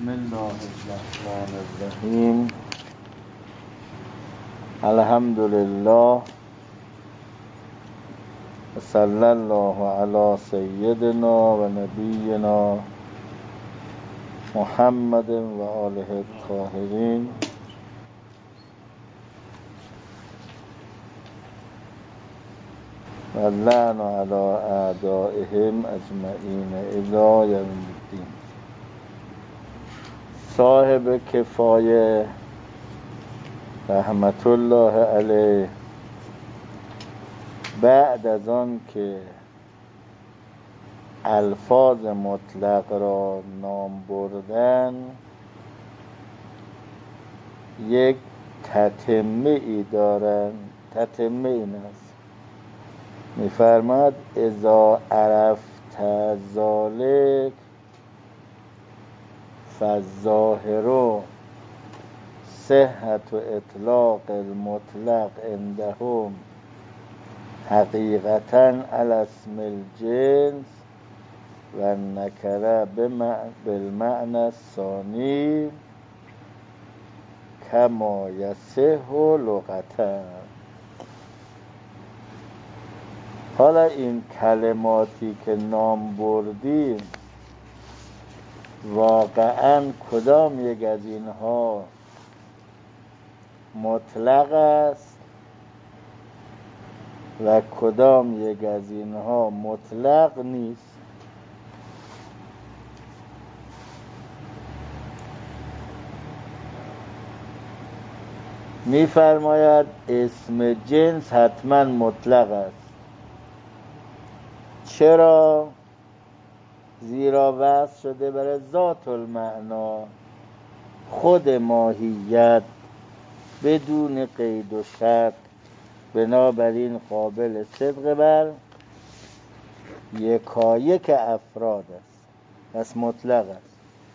بسم الله الرحمن الرحیم. الحمد لله و صلی الله علی سیدنا و نبینا محمد و آله الطاهرین. و اللعن علی اعدائهم اجمعین الی یوم الدین. صاحب کفایه رحمت الله علیه بعد از آن که الفاظ مطلق را نام بردن، یک تتمه ای دارند. تتمه این است، می‌فرماید اذا عرفت ذلک فالظاهر صحت اطلاق المطلق عندهم حقیقتاً علی اسم الجنس و النکره بالمعنی الثانی کما یصح لغتا. حالا این کلماتی که نام بردیم واقعاً کدام یک از اینها مطلق است و کدام یک از اینها مطلق نیست؟ می‌فرماید اسم جنس حتما مطلق است. چرا؟ زیرا وصف شده برای ذات المعنا، خود ماهیت بدون قید و شرط، بنابراین قابل صدق بر یکایک افراد است، پس مطلق است.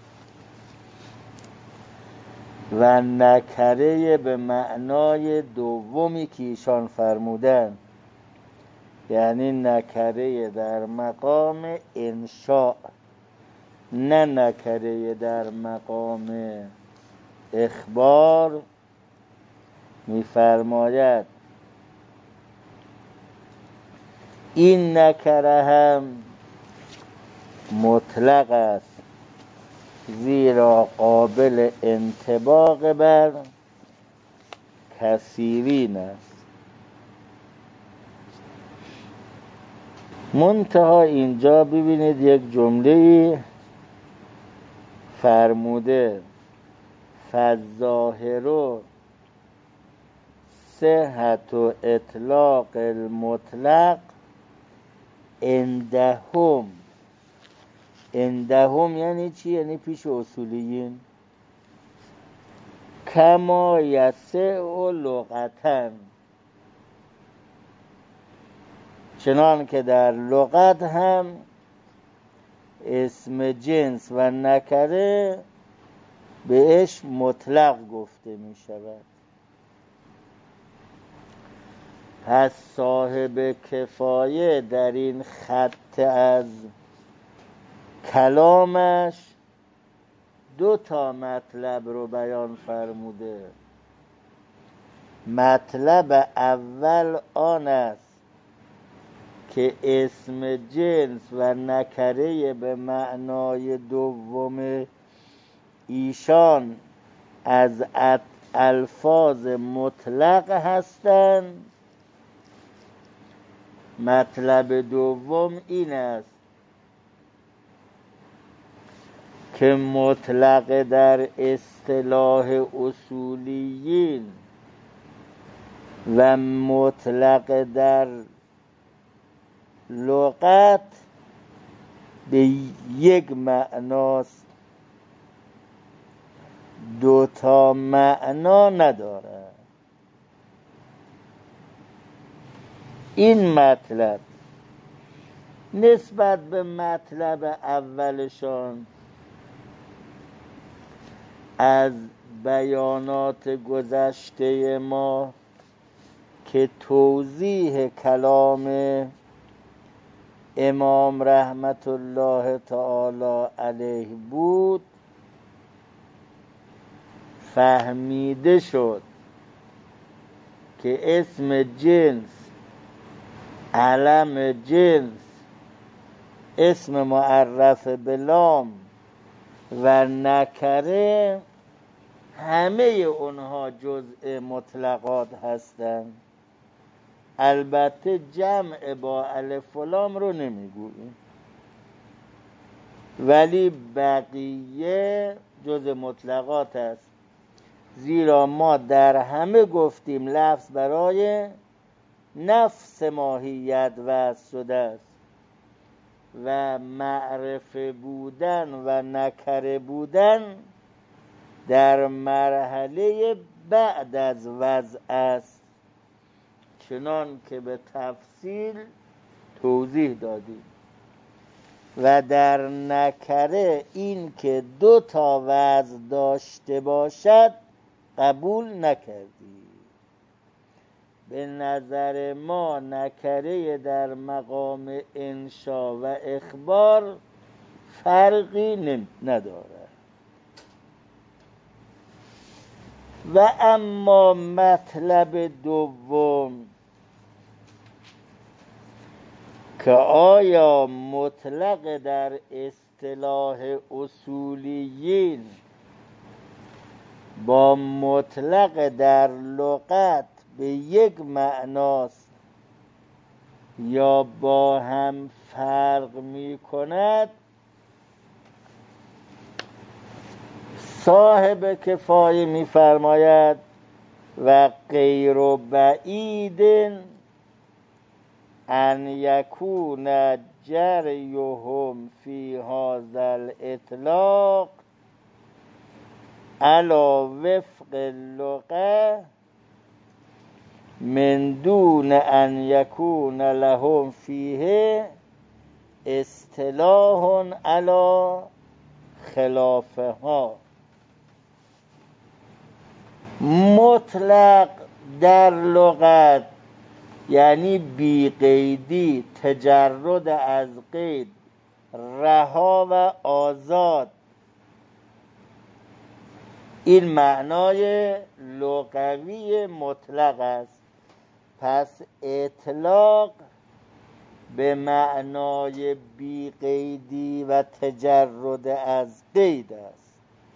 و نکره به معنای دومی که ایشان فرمودن، یعنی نکره در مقام انشاء، نه نکره در مقام اخبار. می‌فرماید این نکره هم مطلق است، زیرا قابل انطباق بر کثیرین است. منتها اینجا ببینید یک جمله فرموده فالظاهر صحت و اطلاق المطلق عندهم. عندهم یعنی چی؟ یعنی پیش اصولیین. کما یصح لغتا، چنان که در لغت هم اسم جنس و نکره بهش مطلق گفته می شود. پس صاحب کفایه در این خط از کلامش دو تا مطلب رو بیان فرموده. مطلب اول آن است که اسم جنس و نکره به معنای دوم ایشان از الفاظ مطلق هستند. مطلب دوم این است که مطلق در اصطلاح اصولیین و مطلق در لغت به یک معناست، دو تا معنا نداره. این مطلب نسبت به مطلب اولشان از بیانات گذشته ما که توضیح کلام امام رحمت الله تعالی علیه بود فهمیده شد که اسم جنس، علم جنس، اسم معرف به لام و نکره همه اونها جزء مطلقات هستند. البته جمع با الف و لام رو نمیگوییم، ولی بقیه جزء مطلقات است، زیرا ما در همه گفتیم لفظ برای نفس ماهیت وضع شده است و معرفه بودن و نکره بودن در مرحله بعد از وضع است، چنان که به تفصیل توضیح دادیم. و در نکره این که 2 تا وضع داشته باشد قبول نکردیم. به نظر ما نکره در مقام انشا و اخبار فرقی ندارد. و اما مطلب دوم که آیا مطلق در اصطلاح اصولیین با مطلق در لغت به یک معناست یا با هم فرق می کند، صاحب کفایه می فرماید و غیر بعید ان یکون جریهم فی هذا الاطلاق علی وفق اللغة من دون ان یکون لهم فیه اصطلاح علی خلافها. مطلق در لغت یعنی بی قیدی، تجرد از قید، رها و آزاد. این معنای لغوی مطلق است. پس اطلاق به معنای بی قیدی و تجرد از قید است.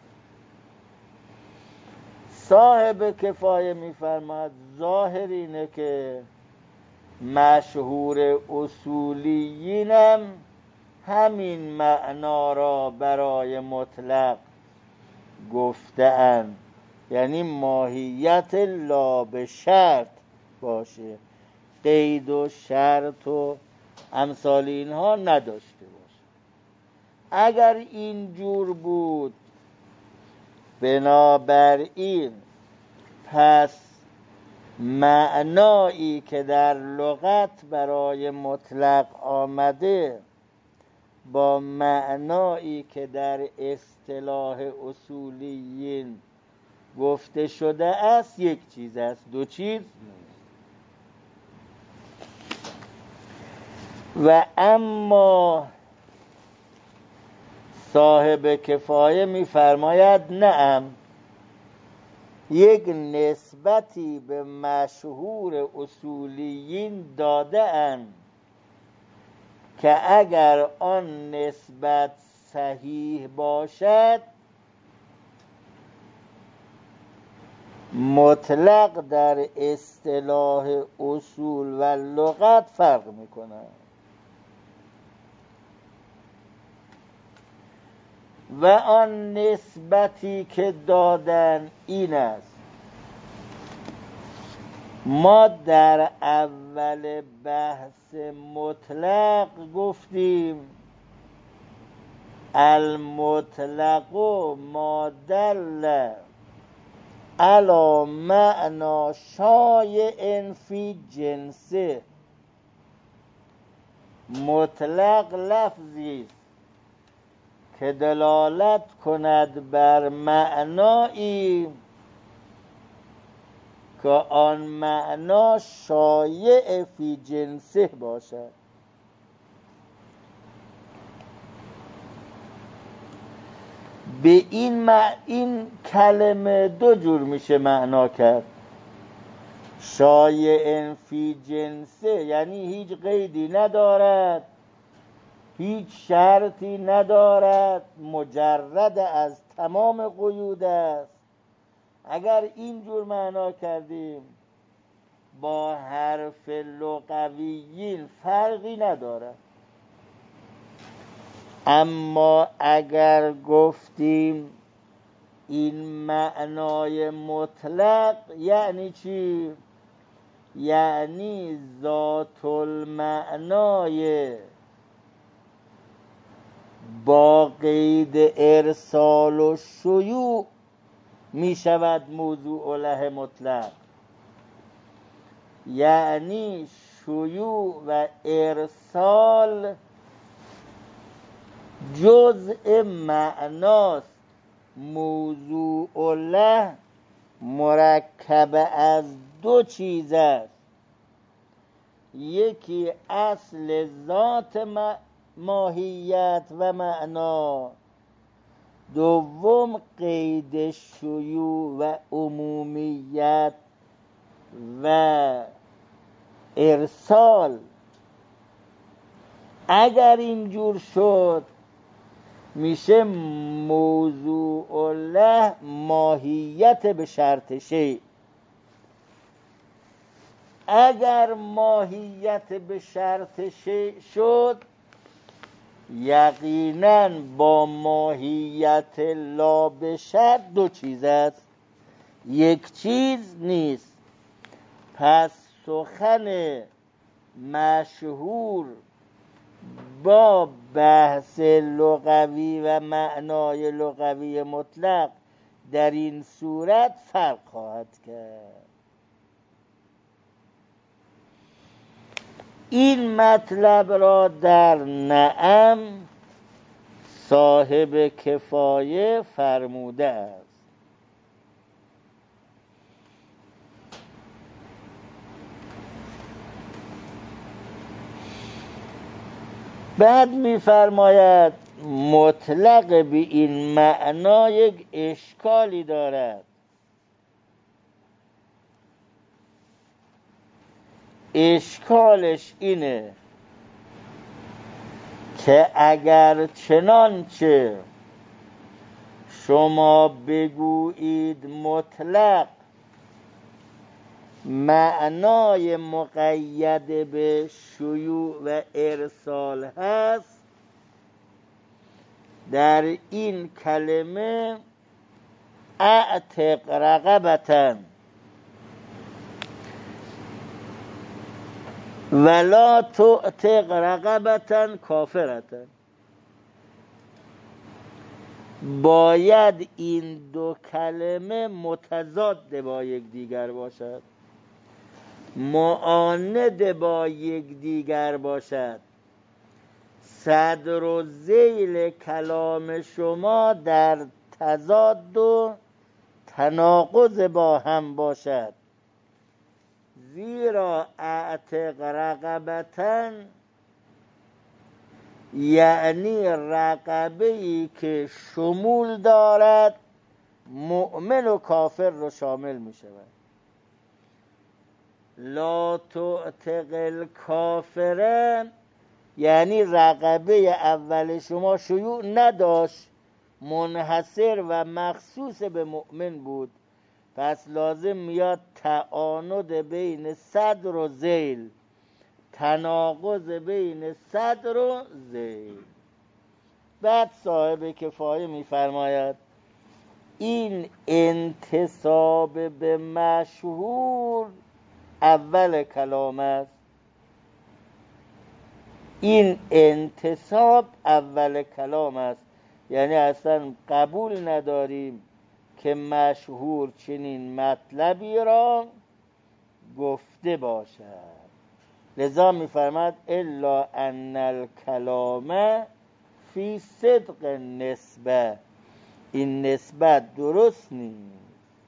صاحب کفایه می‌فرماید ظاهر اینه که مشهور اصولیینم همین معنا را برای مطلق گفته‌اند، یعنی ماهیت لا به شرط باشه، قید و شرط و امثال اینها نداشته باشه. اگر این جور بود، بنابراین پس معنایی که در لغت برای مطلق آمده با معنایی که در اصطلاح اصولیین گفته شده است یک چیز است، دو چیز. و اما صاحب کفایه می‌فرماید نعم، یک نسبتی به مشهور اصولیین داده اند که اگر آن نسبت صحیح باشد مطلق در اصطلاح اصول و لغت فرق می‌کند. و آن نسبتی که دادن این است: ما در اول بحث مطلق گفتیم المطلق ما دل علی معنی شایع فی جنسه. مطلق لفظی که دلالت کند بر معنایی که آن معنا شایع فی جنسه باشد. به این کلمه دو جور میشه معنا کرد. شایع فی جنسه یعنی هیچ قیدی ندارد، هیچ شرطی ندارد، مجرد از تمام قیود است. اگر اینجور معنا کردیم با حرف لغویین فرقی ندارد. اما اگر گفتیم این معنای مطلق یعنی چی؟ یعنی ذات المعنای با قید ارسال و شیوع می شود موضوع له مطلق. یعنی شیوع و ارسال جزء معناست. موضوع له مرکب از دو چیز است، یکی اصل ذات ماهیت و معنا، دوم قید شیوع و عمومیت و ارسال. اگر اینجور شد میشه موضوع له ماهیت به شرط شیء. اگر ماهیت به شرط شیء شد یقینا با ماهیت لا به شرط دو چیز است، یک چیز نیست. پس سخن مشهور با بحث لغوی و معنای لغوی مطلق در این صورت فرق خواهد کرد. این مطلب را در نعم صاحب کفایه فرموده است. بعد می‌فرماید مطلق به این معنا یک اشکالی دارد. اشکالش اینه که اگر چنانچه شما بگویید مطلق معنای مقید به شیوع و ارسال هست، در این کلمه اعتق رقبة ولا تعتق رقبة کافرة، باید این دو کلمه متضاد با یکدیگر باشد، معاند با یکدیگر باشد. صدر و ذیل کلام شما در تضاد و تناقض با هم باشد. زیرا اعتق رقبة یعنی رقبه‌ای که شمول دارد، مؤمن و کافر رو شامل می شود. لا تعتق الکافر یعنی رقبه اول شما شیوع نداشت، منحصر و مخصوص به مؤمن بود، پس لازم میاد تعاند بین صدر و ذیل، تناقض بین صدر و ذیل. بعد صاحب کفایه میفرماید این انتساب به مشهور اول کلام است. این انتساب اول کلام است، یعنی اصلا قبول نداریم که مشهور چنین مطلبی را گفته باشد. لذا می‌فرماید الا ان الکلام فی صدق نسبه، این نسبت درست نیست.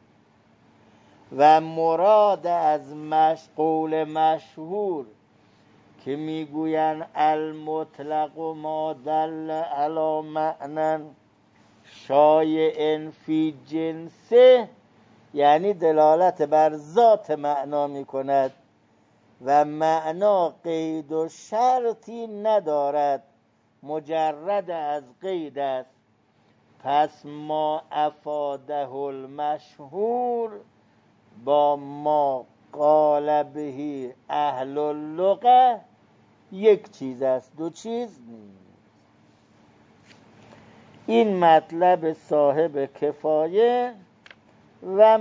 و مراد از قول مشهور که میگویند المطلق ما دل علی معنی شایع فی جنسه یعنی دلالت بر ذات معنا می کند و معنا قید و شرطی ندارد، مجرد از قید است. پس ما افاده المشهور با ما قال بهی اهل اللغه یک چیز است، دو چیز نیست. این مطلب صاحب کفایه و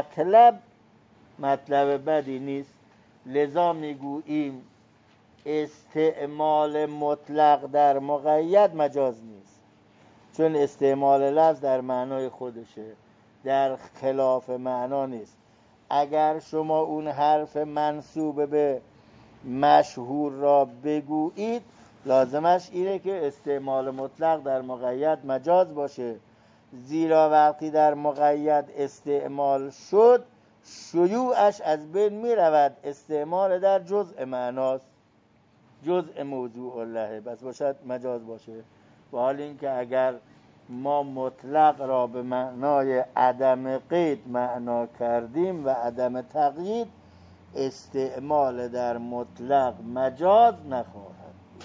مطلب بدی نیست. لذا میگوییم استعمال مطلق در مقید مجاز نیست، چون استعمال لفظ در معنای خودشه، در خلاف معنا نیست. اگر شما اون حرف منسوب به مشهور را بگویید، لازمش اینه که استعمال مطلق در مقید مجاز باشه، زیرا وقتی در مقید استعمال شد شیوعش از بین می رود. استعمال در جزء معناست، جزء موضوع الله، بس باشد مجاز باشه. و حال این که اگر ما مطلق را به معنای عدم قید معنا کردیم و عدم تقیید، استعمال در مطلق مجاز نخواهد.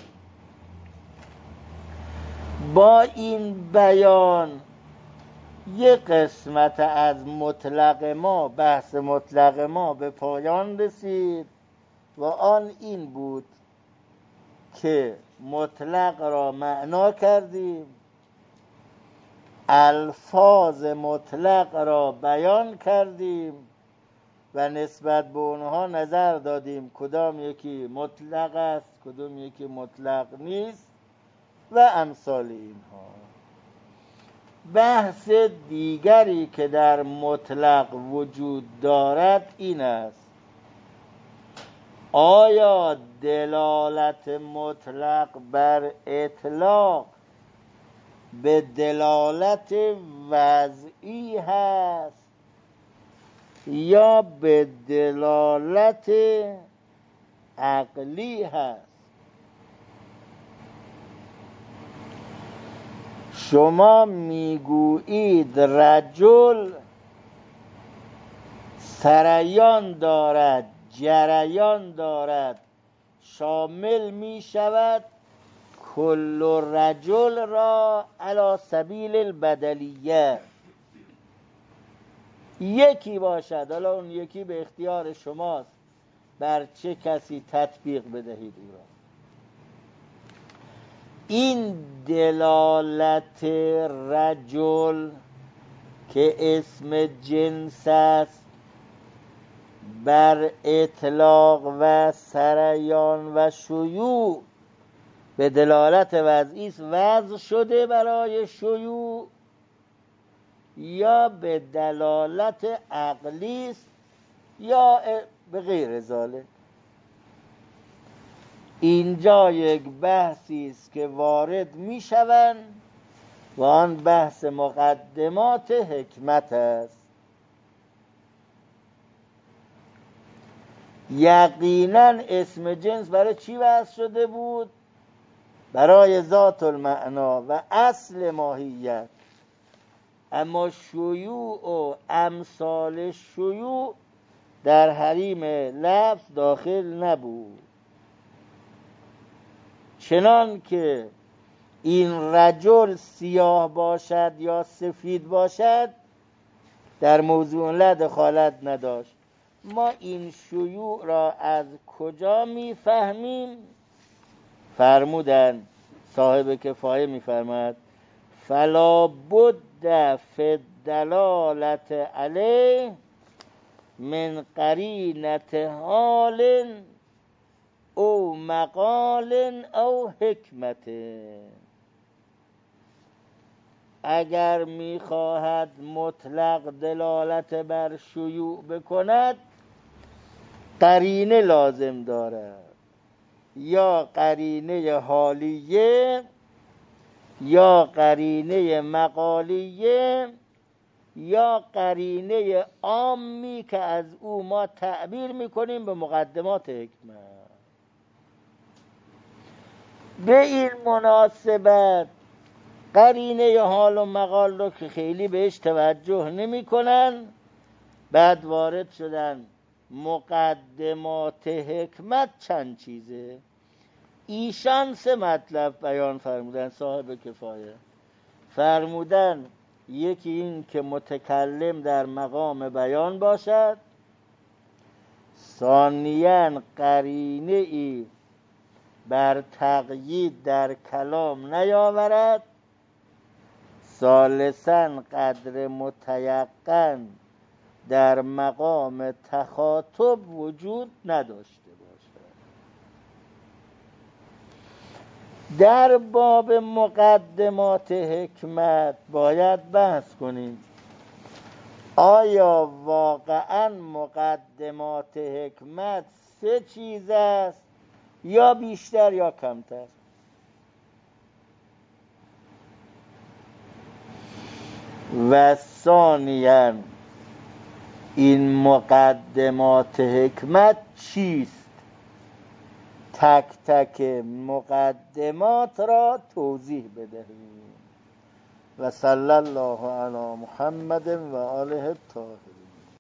با این بیان یک قسمت از مطلق ما، بحث مطلق ما به پایان رسید و آن این بود که مطلق را معنا کردیم، الفاظ مطلق را بیان کردیم و نسبت به اونها نظر دادیم کدام یکی مطلق است کدام یکی مطلق نیست و امثال اینها. بحث دیگری که در مطلق وجود دارد این است: آیا دلالت مطلق بر اطلاق به دلالت وضعی هست یا به دلالت عقلی هست؟ شما میگویید رجل سریان دارد، جریان دارد، شامل می شود کل رجل را علی سبیل البدلیه. یکی باشد، حالا اون یکی به اختیار شماست بر چه کسی تطبیق بدهید او را. این دلالت رجل که اسم جنس است بر اطلاق و سریان و شیوع به دلالت وضعی است، وضع شده برای شیوع، یا به دلالت عقلی است یا به غیر ذلک. اینجا یک بحثی است که وارد می شوند و آن بحث مقدمات حکمت است. یقینا اسم جنس برای چی وضع شده بود؟ برای ذات المعنا و اصل ماهیت. اما شیوع و امثال شیوع در حریم لفظ داخل نبود. چنان که این رجل سیاه باشد یا سفید باشد در موضوع لا دخالت نداشت. ما این شیوع را از کجا میفهمیم؟ فرمودن صاحب کفایه میفرماد فلا بد فی الدلالت علیه من قرینت حال او مقال او حکمت. اگر میخواهد مطلق دلالت بر شیوع بکند قرینه لازم دارد، یا قرینه حالیه یا قرینه مقالیه یا قرینه عامی که از او ما تعبیر میکنیم به مقدمات حکمت. به این مناسبت قرینه حال و مقال رو که خیلی بهش توجه نمی کنن. بعد وارد شدن مقدمات حکمت چند چیزه. ایشان 3 مطلب بیان فرمودن، صاحب کفایه فرمودن. یکی این که متکلم در مقام بیان باشد، ثانیاً قرینه ای بر تقیید در کلام نیاورد، ثالثاً قدر متیقن در مقام تخاطب وجود نداشته باشد. در باب مقدمات حکمت باید بحث کنیم آیا واقعاً مقدمات حکمت 3 چیز است یا بیشتر یا کمتر؟ و ثانیاً این مقدمات حکمت چیست؟ تک تک مقدمات را توضیح بدهیم. و صلی الله علی محمد و آله الطاهرین.